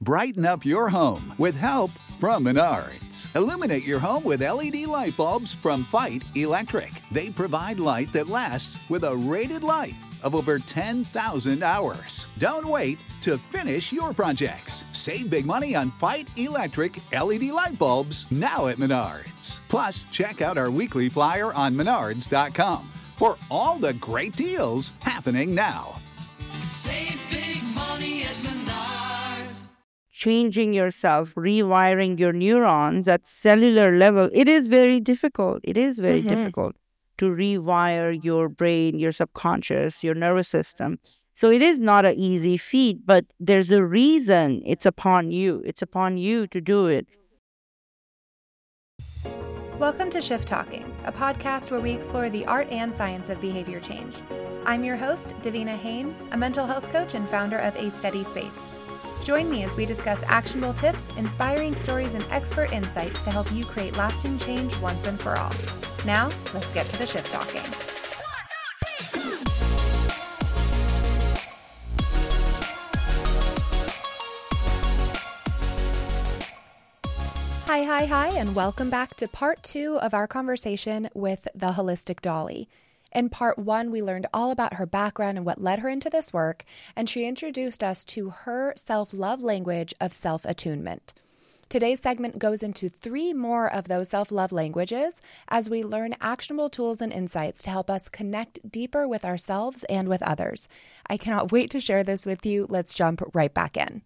Brighten up your home with help from Menards. Illuminate your home with LED light bulbs from Fight Electric. They provide light that lasts with a rated life of over 10,000 hours. Don't wait to finish your projects. Save big money on Fight Electric LED light bulbs now at Menards. Plus, check out our weekly flyer on menards.com for all the great deals happening now. Save big money at Menards. Changing yourself, rewiring your neurons at cellular level, it is very difficult. It is very difficult to rewire your brain, your subconscious, your nervous system. So it is not an easy feat, but there's a reason it's upon you. It's upon you to do it. Welcome to Shift Talking, a podcast where we explore the art and science of behavior change. I'm your host, Davina Hain, a mental health coach and founder of A Steady Space. Join me as we discuss actionable tips, inspiring stories, and expert insights to help you create lasting change once and for all. Now, let's get to the Shift Talking. Hi, and welcome back to part 2 of our conversation with the Holistic Dolly. In part 1, we learned all about her background and what led her into this work, and she introduced us to her self-love language of self-attunement. Today's segment goes into 3 more of those self-love languages as we learn actionable tools and insights to help us connect deeper with ourselves and with others. I cannot wait to share this with you. Let's jump right back in.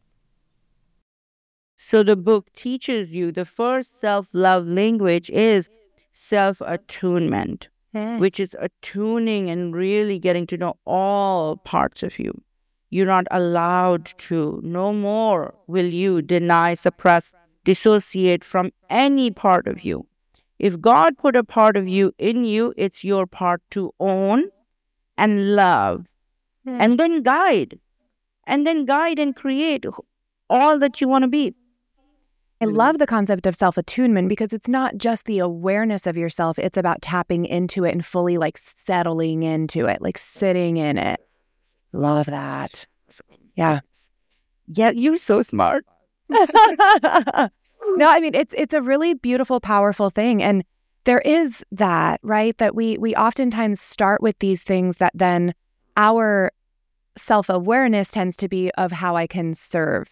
So the book teaches you the first self-love language is self-attunement, which is attuning and really getting to know all parts of you. You're not allowed to. No more will you deny, suppress, dissociate from any part of you. If God put a part of you in you, it's your part to own and love and then guide and create all that you want to be. I love the concept of self-attunement because it's not just the awareness of yourself. It's about tapping into it and fully settling into it, sitting in it. Love that. Yeah. Yeah, you're so smart. No, I mean, it's a really beautiful, powerful thing. And there is that, right? That we oftentimes start with these things that then our self-awareness tends to be of how I can serve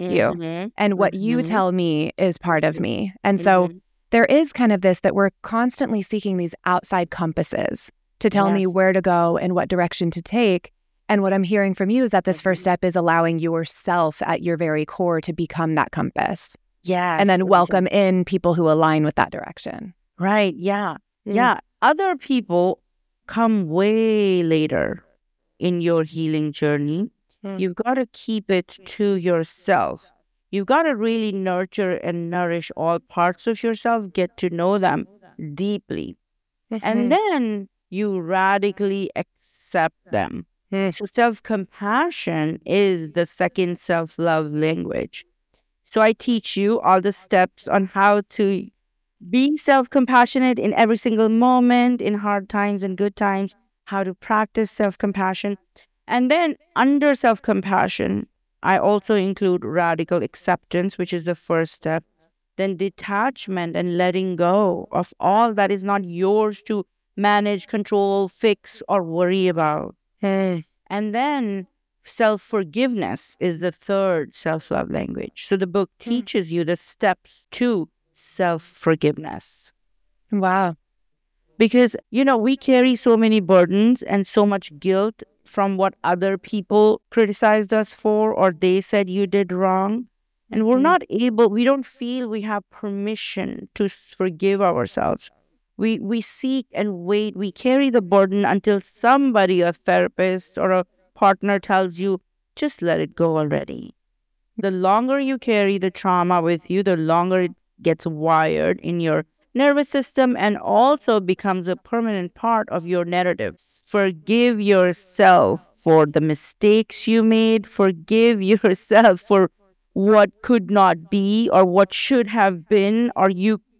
you. And what you tell me is part of me. And so there is kind of this that we're constantly seeking these outside compasses to tell me where to go and what direction to take. And what I'm hearing from you is that this first step is allowing yourself at your very core to become that compass. Yes. And then welcome in people who align with that direction. Right. Yeah. Yeah. Other people come way later in your healing journey. You've got to keep it to yourself. You've got to really nurture and nourish all parts of yourself, get to know them deeply. And then you radically accept them. So self-compassion is the second self-love language. So I teach you all the steps on how to be self-compassionate in every single moment, in hard times and good times, how to practice self-compassion. And then under self-compassion, I also include radical acceptance, which is the first step. Then detachment and letting go of all that is not yours to manage, control, fix, or worry about. And then self-forgiveness is the third self-love language. So the book teaches you the steps to self-forgiveness. Wow. Because, we carry so many burdens and so much guilt from what other people criticized us for or they said you did wrong. And we're not able, we don't feel we have permission to forgive ourselves. We seek and wait. We carry the burden until somebody, a therapist or a partner tells you, just let it go already. The longer you carry the trauma with you, the longer it gets wired in your nervous system and also becomes a permanent part of your narrative. Forgive yourself for the mistakes you made. Forgive yourself for what could not be or what should have been, or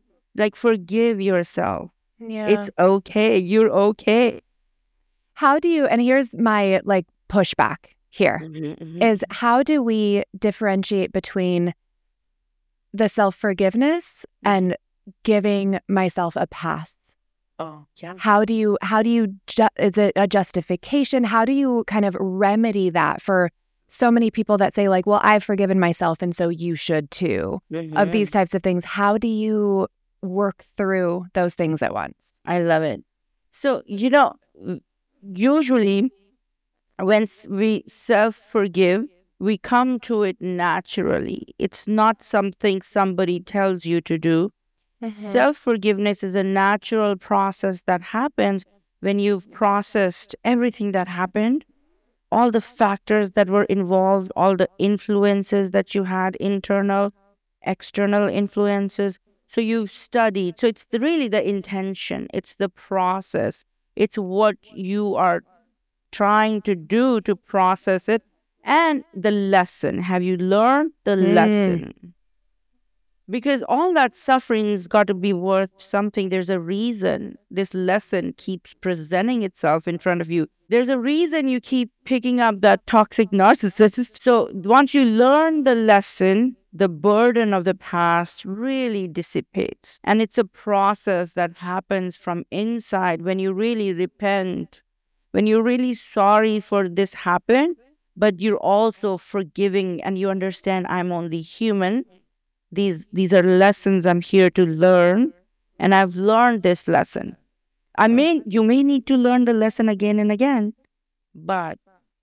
forgive yourself. Yeah. It's okay. You're okay. How do you, and here's my pushback here is how do we differentiate between the self-forgiveness and giving myself a pass? Oh, yeah. How do you is it a justification? How do you kind of remedy that for so many people that say like, well, I've forgiven myself and so you should too, of these types of things? How do you work through those things at once? I love it. So, usually when we self-forgive, we come to it naturally. It's not something somebody tells you to do. Self-forgiveness is a natural process that happens when you've processed everything that happened, all the factors that were involved, all the influences that you had, internal, external influences. So you've studied. So it's really the intention. It's the process. It's what you are trying to do to process it. And the lesson. Have you learned the lesson? Because all that suffering's got to be worth something. There's a reason this lesson keeps presenting itself in front of you. There's a reason you keep picking up that toxic narcissist. So once you learn the lesson, the burden of the past really dissipates. And it's a process that happens from inside when you really repent, when you're really sorry for this happened, but you're also forgiving and you understand I'm only human. These are lessons I'm here to learn, and I've learned this lesson. You may need to learn the lesson again and again, but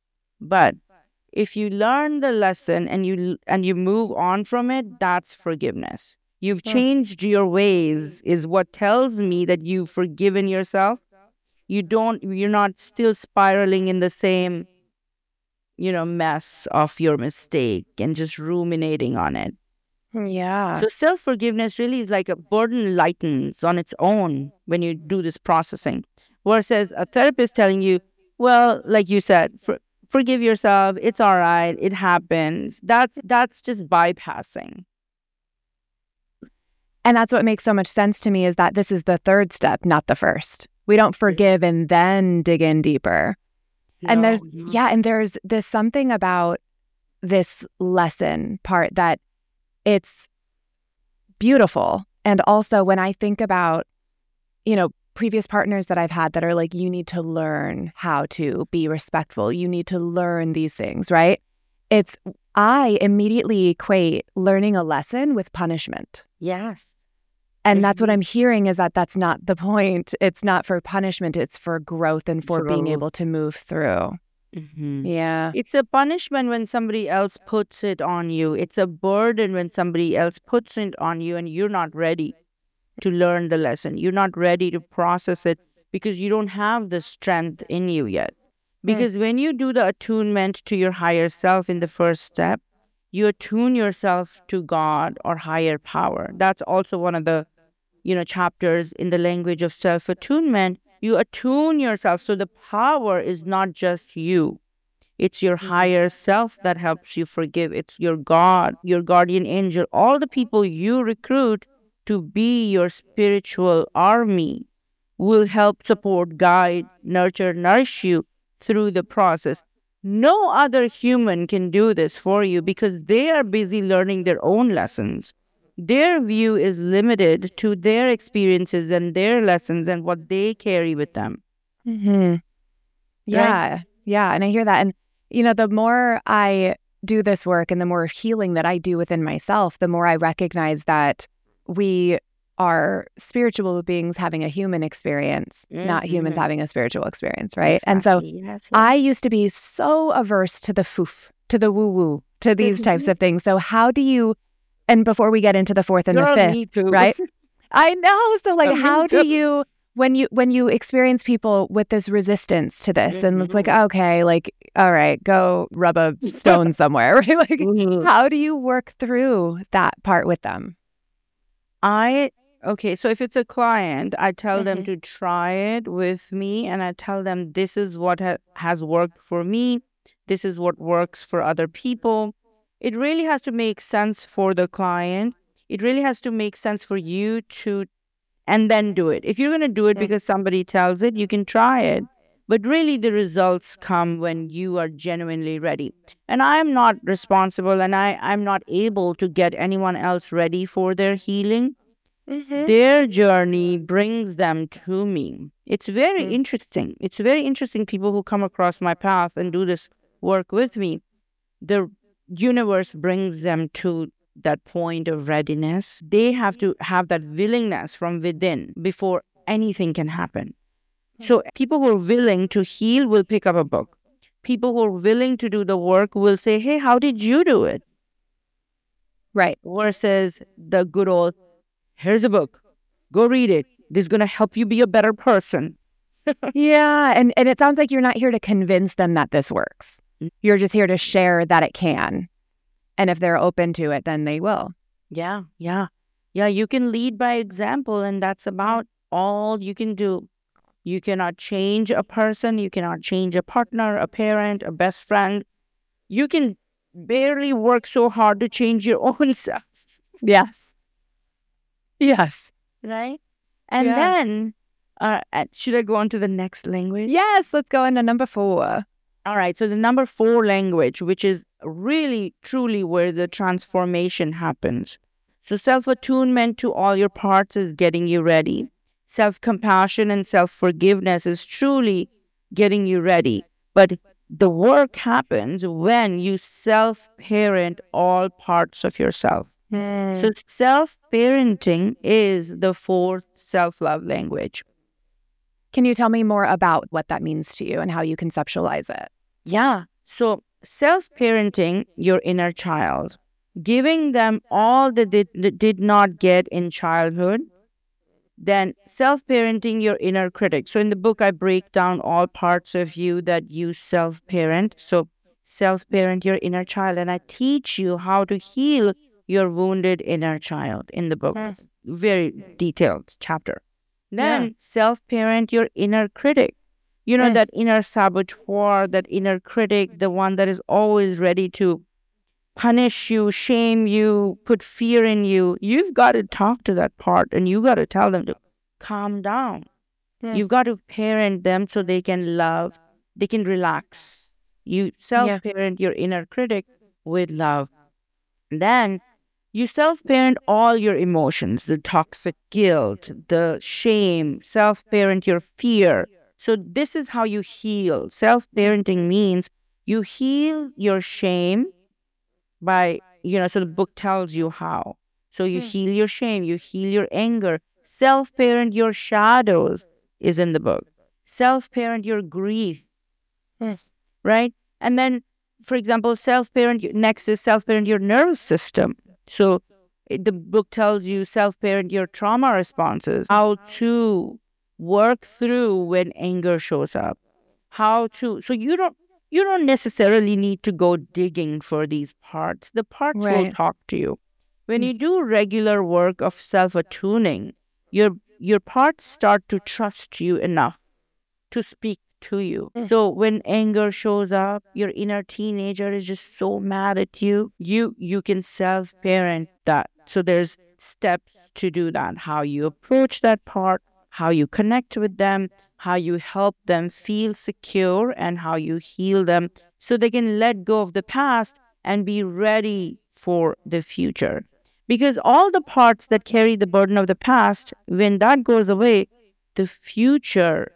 if you learn the lesson and you move on from it, that's forgiveness. You've changed your ways, is what tells me that you've forgiven yourself. You're not still spiraling in the same, mess of your mistake and just ruminating on it. Yeah. So self-forgiveness really is like a burden lightens on its own when you do this processing. Versus a therapist telling you, well, like you said, forgive yourself. It's all right. It happens. That's just bypassing. And that's what makes so much sense to me is that this is the third step, not the first. We don't forgive and then dig in deeper. And there's this something about this lesson part that it's beautiful. And also when I think about, previous partners that I've had that are like, you need to learn how to be respectful. You need to learn these things, right? I immediately equate learning a lesson with punishment. Yes. And that's what I'm hearing is that that's not the point. It's not for punishment. It's for growth and for being able to move through. Yeah. It's a punishment when somebody else puts it on you. It's a burden when somebody else puts it on you and you're not ready to learn the lesson. You're not ready to process it because you don't have the strength in you yet. Because when you do the attunement to your higher self in the first step, you attune yourself to God or higher power. That's also one of the, chapters in the language of self-attunement. You attune yourself. So the power is not just you. It's your higher self that helps you forgive. It's your God, your guardian angel, all the people you recruit to be your spiritual army will help support, guide, nurture, nourish you through the process. No other human can do this for you because they are busy learning their own lessons. Their view is limited to their experiences and their lessons and what they carry with them. Yeah. Right? Yeah. And I hear that. And, the more I do this work and the more healing that I do within myself, the more I recognize that we are spiritual beings having a human experience, not humans having a spiritual experience, right? Exactly. And so yes. I used to be so averse to the foof, to the woo-woo, to these types of things. So how do you, and before we get into the fourth and the fifth, right? I know. So how do you, when you experience people with this resistance to this and it's like, okay, all right, go rub a stone somewhere, right? How do you work through that part with them? So if it's a client, I tell them to try it with me and I tell them this is what has worked for me. This is what works for other people. It really has to make sense for the client. It really has to make sense for you to, and then do it. If you're going to do it because somebody tells it, you can try it. But really, the results come when you are genuinely ready. And I am not responsible, and I'm not able to get anyone else ready for their healing. Their journey brings them to me. It's very interesting. It's very interesting, people who come across my path and do this work with me. The universe brings them to that point of readiness. They have to have that willingness from within before anything can happen. So people who are willing to heal will pick up a book. People who are willing to do the work will say, hey, how did you do it? Right. Versus the good old, here's a book, go read it. This is going to help you be a better person. Yeah. And it sounds like you're not here to convince them that this works. You're just here to share that it can. And if they're open to it, then they will. Yeah. You can lead by example, and that's about all you can do. You cannot change a person. You cannot change a partner, a parent, a best friend. You can barely work so hard to change your own self. Yes. Yes. Right? And then, should I go on to the next language? Yes, let's go into number 4. All right. So the number 4 language, which is really, truly where the transformation happens. So self-attunement to all your parts is getting you ready. Self-compassion and self-forgiveness is truly getting you ready. But the work happens when you self-parent all parts of yourself. So self-parenting is the 4th self-love language. Can you tell me more about what that means to you and how you conceptualize it? Yeah. So self-parenting your inner child, giving them all that they did not get in childhood. Then self-parenting your inner critic. So in the book, I break down all parts of you that you self-parent. So self-parent your inner child. And I teach you how to heal your wounded inner child in the book. Very detailed chapter. Then self-parent your inner critic. You know, that inner saboteur, that inner critic, the one that is always ready to punish you, shame you, put fear in you. You've got to talk to that part, and you got to tell them to calm down. You've got to parent them so they can love, they can relax. You self-parent your inner critic with love. Then you self-parent all your emotions, the toxic guilt, the shame, self-parent your fear. So this is how you heal. Self-parenting means you heal your shame by, so the book tells you how. So you heal your shame, you heal your anger. Self-parent your shadows is in the book. Self-parent your grief. Right? And then, for example, next is self-parent your nervous system. So the book tells you self-parent your trauma responses, how to work through when anger shows up. So you don't necessarily need to go digging for these parts. The parts will talk to you. When you do regular work of self-attuning, your parts start to trust you enough to speak to you. So when anger shows up, your inner teenager is just so mad at you, you can self-parent that. So there's steps to do that. How you approach that part, how you connect with them, how you help them feel secure, and how you heal them so they can let go of the past and be ready for the future. Because all the parts that carry the burden of the past, when that goes away, the future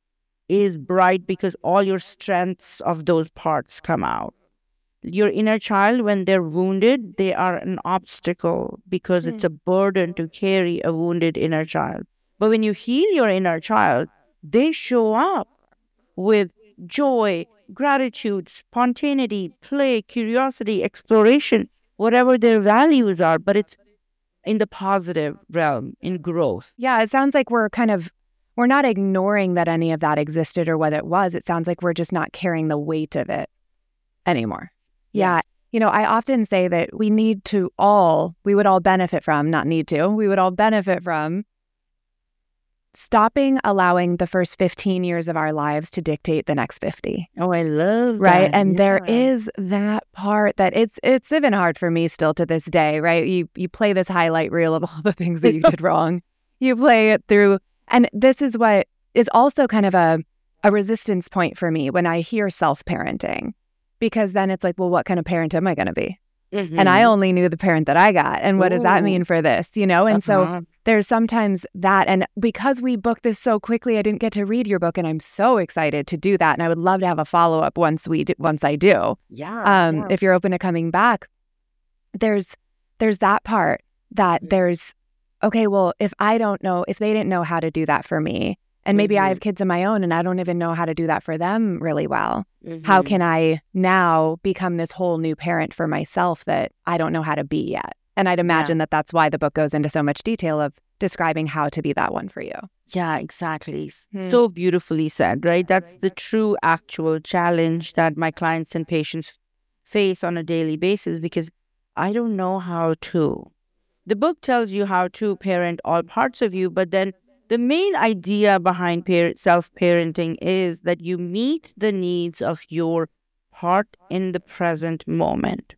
is bright because all your strengths of those parts come out. Your inner child, when they're wounded, they are an obstacle because it's a burden to carry a wounded inner child. But when you heal your inner child, they show up with joy, gratitude, spontaneity, play, curiosity, exploration, whatever their values are, but it's in the positive realm, in growth. Yeah, it sounds like we're not ignoring that any of that existed or what it was. It sounds like we're just not carrying the weight of it anymore. Yeah. I often say that we would all benefit from, not need to, we would all benefit from stopping allowing the first 15 years of our lives to dictate the next 50. Oh, I love that. Right. And there is that part that it's even hard for me still to this day, right? You play this highlight reel of all the things that you did wrong. You play it through. And this is what is also kind of a a resistance point for me when I hear self-parenting, because then it's like, well, what kind of parent am I going to be? And I only knew the parent that I got. And what does that mean for this, you know? And so there's sometimes that. And because we booked this so quickly, I didn't get to read your book. And I'm so excited to do that. And I would love to have a follow-up once I do. Yeah. If you're open to coming back, there's that part that there's, okay, well, if they didn't know how to do that for me, and maybe I have kids of my own and I don't even know how to do that for them really well. How can I now become this whole new parent for myself that I don't know how to be yet? And I'd imagine that that's why the book goes into so much detail of describing how to be that one for you. Yeah, exactly. So beautifully said, right? That's the true actual challenge that my clients and patients face on a daily basis, because I don't know how to. The book tells you how to parent all parts of you, but then the main idea behind self-parenting is that you meet the needs of your part in the present moment.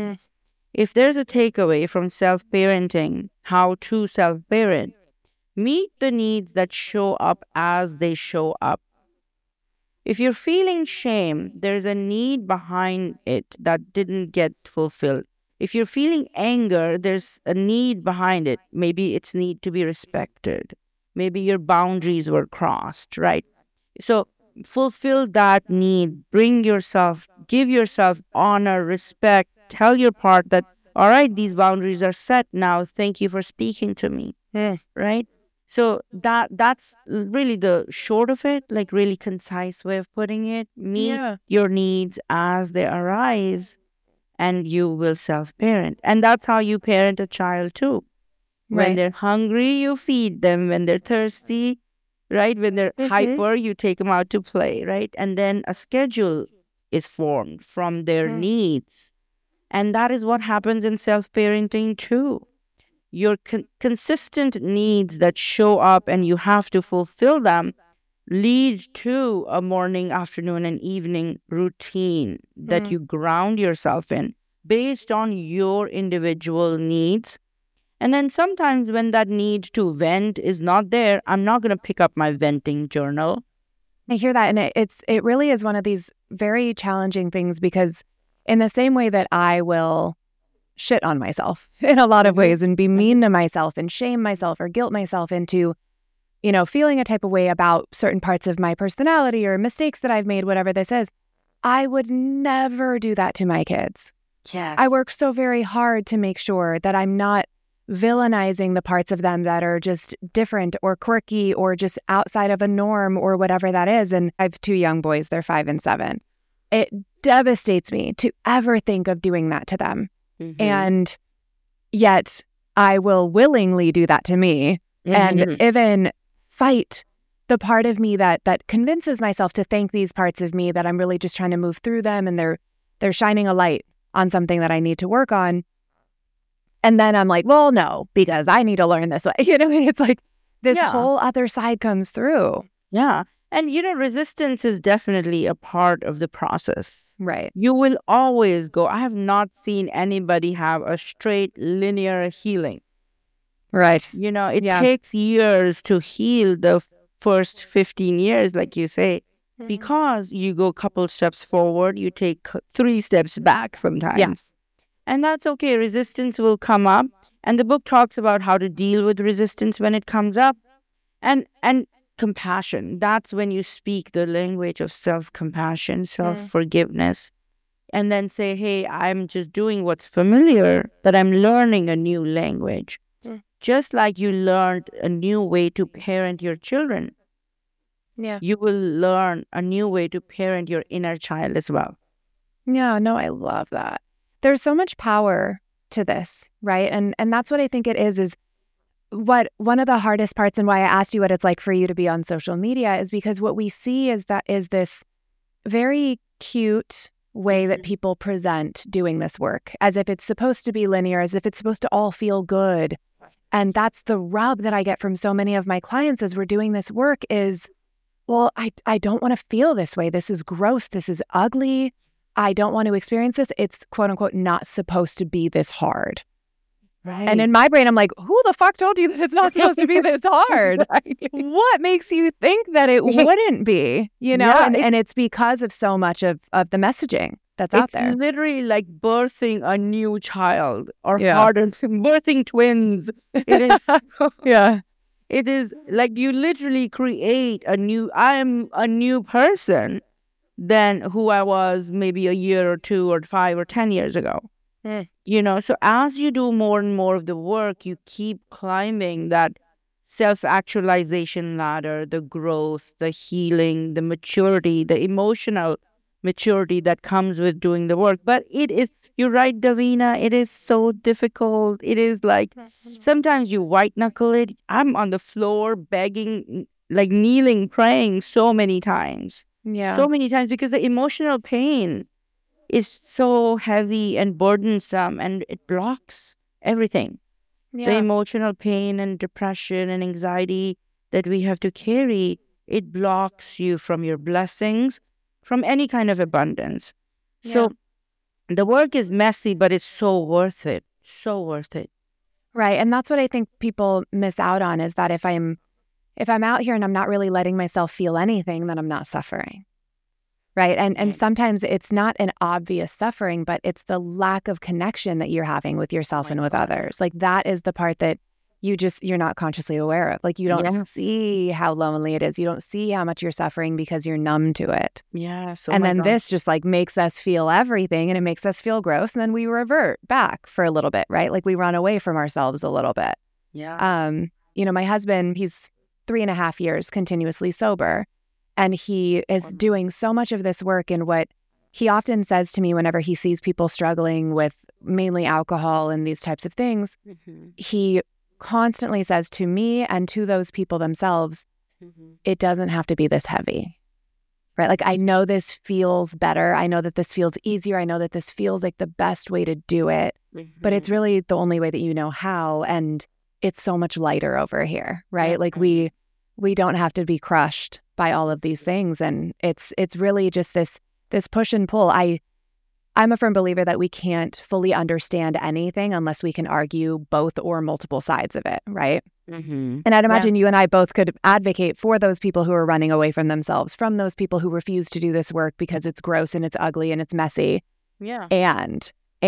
If there's a takeaway from self-parenting, how to self-parent, meet the needs that show up as they show up. If you're feeling shame, there's a need behind it that didn't get fulfilled. If you're feeling anger, there's a need behind it. Maybe it's need to be respected. Maybe your boundaries were crossed, right? So fulfill that need. Give yourself honor, respect. Tell your part that, all right, these boundaries are set now. Thank you for speaking to me, right? So that's really the short of it, like really concise way of putting it. Meet your needs as they arise, and you will self-parent. And that's how you parent a child too. When they're hungry, you feed them. When they're thirsty, right? When they're hyper, you take them out to play, right? And then a schedule is formed from their needs. And that is what happens in self-parenting too. Your consistent needs that show up and you have to fulfill them lead to a morning, afternoon, and evening routine that you ground yourself in based on your individual needs. And then sometimes when that need to vent is not there, I'm not going to pick up my venting journal. I hear that. And it really is one of these very challenging things, because in the same way that I will shit on myself in a lot of ways and be mean to myself and shame myself or guilt myself into, feeling a type of way about certain parts of my personality or mistakes that I've made, whatever this is, I would never do that to my kids. Yes. I work so very hard to make sure that I'm not villainizing the parts of them that are just different or quirky or just outside of a norm or whatever that is. And I have 2 young boys, they're 5 and 7. It devastates me to ever think of doing that to them. And yet I will willingly do that to me and even fight the part of me that convinces myself to thank these parts of me that I'm really just trying to move through them and they're shining a light on something that I need to work on. And then I'm like, well, no, because I need to learn this way. It's like this whole other side comes through. Yeah. And, resistance is definitely a part of the process. Right. You will always go. I have not seen anybody have a straight linear healing. Right. It takes years to heal the first 15 years, like you say, because you go a couple steps forward, you take 3 steps back sometimes. Yeah. And that's okay. Resistance will come up. And the book talks about how to deal with resistance when it comes up. And compassion, that's when you speak the language of self-compassion, self-forgiveness, and then say, hey, I'm just doing what's familiar, but I'm learning a new language. Just like you learned a new way to parent your children. Yeah. You will learn a new way to parent your inner child as well. Yeah, no, I love that. There's so much power to this, right? And that's what I think it is what one of the hardest parts, and why I asked you what it's like for you to be on social media, is because what we see is this very cute way that people present doing this work, as if it's supposed to be linear, as if it's supposed to all feel good. And that's the rub that I get from so many of my clients as we're doing this work is, well, I don't want to feel this way. This is gross. This is ugly. I don't want to experience this. It's quote unquote not supposed to be this hard. Right. And in my brain, I'm like, who the fuck told you that it's not supposed to be this hard? Right. What makes you think that it wouldn't be? You know, Yeah, and it's because of so much of the messaging that's out It's there. literally like birthing a new child, or Yeah. harder, birthing twins. It is. Yeah. It is like you literally create I am a new person than who I was maybe a year or 2 or 5 or 10 years ago. Mm. You know, so as you do more and more of the work, you keep climbing that self-actualization ladder, the growth, the healing, the maturity, the emotional maturity that comes with doing the work. But you're right, Davina, it is so difficult. It is like sometimes you white knuckle it. I'm on the floor begging, like kneeling, praying so many times. Yeah. So many times because the emotional pain is so heavy and burdensome, and it blocks everything. The Yeah. emotional pain and depression and anxiety that we have to carry, it blocks you from your blessings, from any kind of abundance. So the work is messy, but it's so worth it. So worth it. Right. And that's what I think people miss out on, is that if I'm out here and I'm not really letting myself feel anything, then I'm not suffering. Right. And sometimes it's not an obvious suffering, but it's the lack of connection that you're having with yourself and with others. Like that is the part that you're not consciously aware of. Like you don't see how lonely it is. You don't see how much you're suffering because you're numb to it. Yes. And then this just like makes us feel everything, and it makes us feel gross. And then we revert back for a little bit, right? Like we run away from ourselves a little bit. Yeah. You know, my husband, he's 3.5 years continuously sober. And he is doing so much of this work. And what he often says to me whenever he sees people struggling with mainly alcohol and these types of things, he constantly says to me and to those people themselves, it doesn't have to be this heavy, right? Like, I know this feels better. I know that this feels easier. I know that this feels like the best way to do it, but it's really the only way that you know how. And it's so much lighter over here, right? Like we don't have to be crushed by all of these things. And it's really just this push and pull. I'm a firm believer that we can't fully understand anything unless we can argue both or multiple sides of it, right? And I'd imagine you and I both could advocate for those people who are running away from themselves, from those people who refuse to do this work because it's gross and it's ugly and it's messy. Yeah. And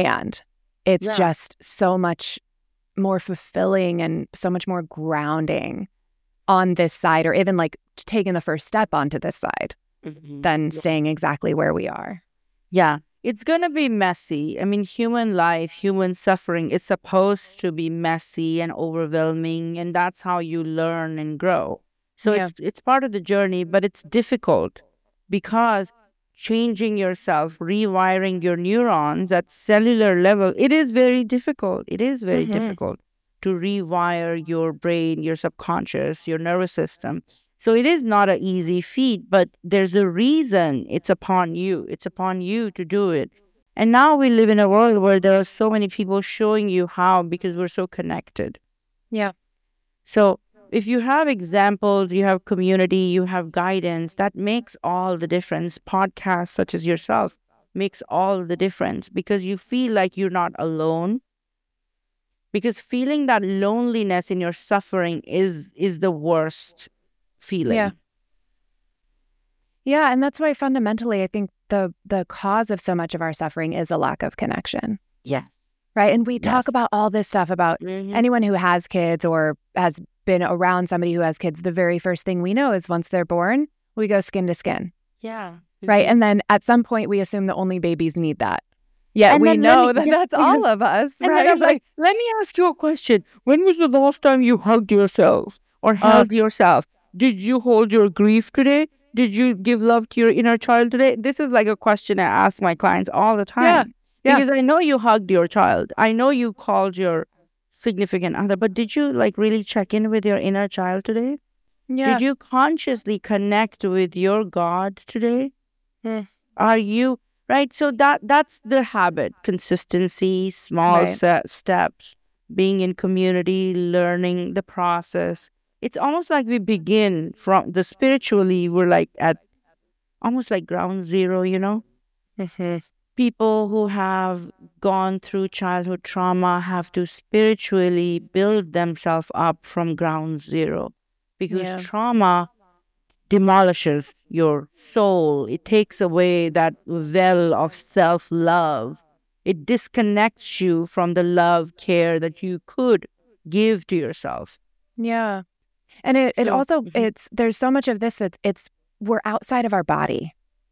it's just so much more fulfilling and so much more grounding on this side, or even like taking the first step onto this side than staying exactly where we are. Yeah. It's going to be messy. I mean, human life, human suffering is supposed to be messy and overwhelming, and that's how you learn and grow. So it's part of the journey, but it's difficult because changing yourself, rewiring your neurons at cellular level, it is very difficult. It is very difficult to rewire your brain, your subconscious, your nervous system. So it is not an easy feat, but there's a reason it's upon you. It's upon you to do it. And now we live in a world where there are so many people showing you how, because we're so connected. Yeah. So if you have examples, you have community, you have guidance, that makes all the difference. Podcasts such as yourself makes all the difference because you feel like you're not alone. Because feeling that loneliness in your suffering is the worst feeling. Yeah, and that's why fundamentally I think the cause of so much of our suffering is a lack of connection. Yeah. Right? And we talk about all this stuff about anyone who has kids or has been around somebody who has kids. The very first thing we know is once they're born, we go skin to skin. Yeah. Right? And then at some point we assume that only babies need that. Yeah, we know that that's all of us, and right? Then I'm like, let me ask you a question. When was the last time you hugged yourself or held yourself? Did you hold your grief today? Did you give love to your inner child today? This is like a question I ask my clients all the time. Yeah. Because I know you hugged your child. I know you called your significant other, but did you like really check in with your inner child today? Yeah. Did you consciously connect with your God today? Are you... Right, so that's the habit, consistency, small steps, being in community, learning the process. It's almost like we begin from the spiritually, we're like at almost like ground zero, you know? people who have gone through childhood trauma have to spiritually build themselves up from ground zero, because trauma demolishes your soul. It takes away that well of self-love. It disconnects you from the love, care that you could give to yourself. Yeah. And it also, there's so much of this that we're outside of our body,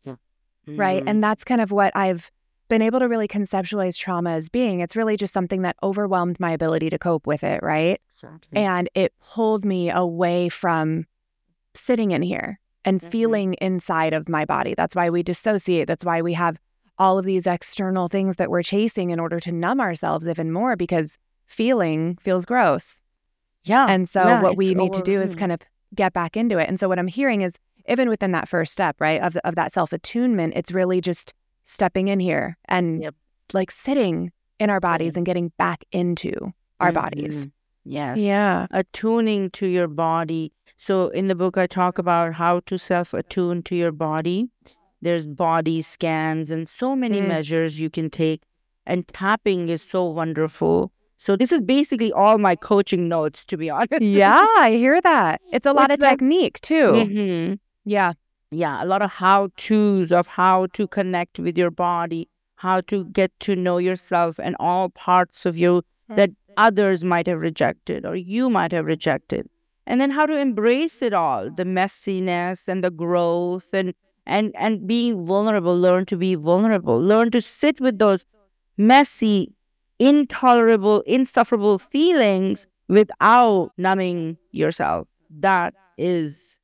right? And that's kind of what I've been able to really conceptualize trauma as being. It's really just something that overwhelmed my ability to cope with it, right? Exactly. And it pulled me away from sitting in here and feeling inside of my body. That's why we dissociate. That's why we have all of these external things that we're chasing in order to numb ourselves even more, because feeling feels gross. Yeah. And so what we need to do is kind of get back into it. And so what I'm hearing is, even within that first step, right, of that self-attunement, it's really just stepping in here and like sitting in our bodies and getting back into our bodies. Yes. Yeah. Attuning to your body. So in the book, I talk about how to self-attune to your body. There's body scans and so many measures you can take. And tapping is so wonderful. So this is basically all my coaching notes, to be honest. Yeah, I hear that. It's a lot of technique too. Yeah. Yeah, a lot of how-tos of how to connect with your body, how to get to know yourself and all parts of you that others might have rejected or you might have rejected. And then how to embrace it all, the messiness and the growth and being vulnerable. Learn to be vulnerable. Learn to sit with those messy, intolerable, insufferable feelings without numbing yourself. That is,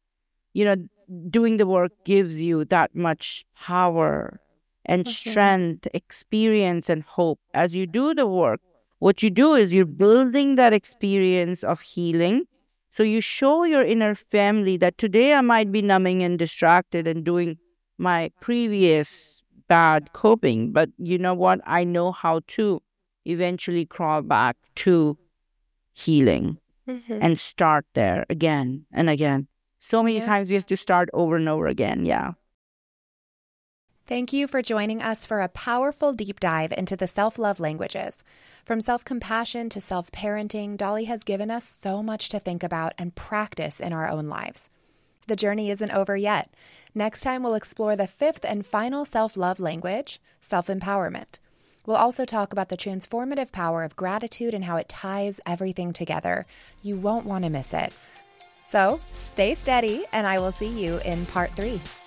doing the work gives you that much power and strength, experience, and hope. As you do the work, what you do is you're building that experience of healing. So you show your inner family that today I might be numbing and distracted and doing my previous bad coping, but you know what? I know how to eventually crawl back to healing and start there again and again. So many times we have to start over and over again. Yeah. Thank you for joining us for a powerful deep dive into the self-love languages. From self-compassion to self-parenting, Dolly has given us so much to think about and practice in our own lives. The journey isn't over yet. Next time, we'll explore the fifth and final self-love language, self-empowerment. We'll also talk about the transformative power of gratitude and how it ties everything together. You won't want to miss it. So stay steady, and I will see you in part 3.